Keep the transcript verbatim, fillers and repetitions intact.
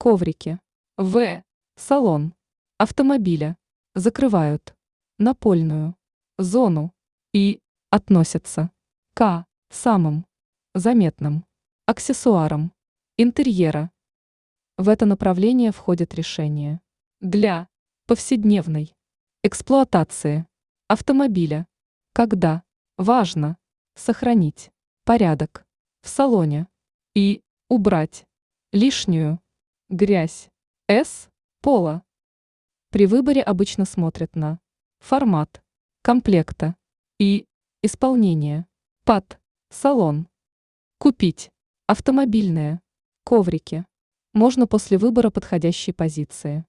коврики. В. Салон автомобиля закрывают напольную зону и относятся к самым заметным аксессуарам интерьера. В это направление входит решение для повседневной эксплуатации автомобиля, когда важно сохранить порядок в салоне и убрать лишнюю грязь с пола. При выборе обычно смотрят на формат комплекта и исполнение под салон. Купить автомобильные коврики можно после выбора подходящей позиции.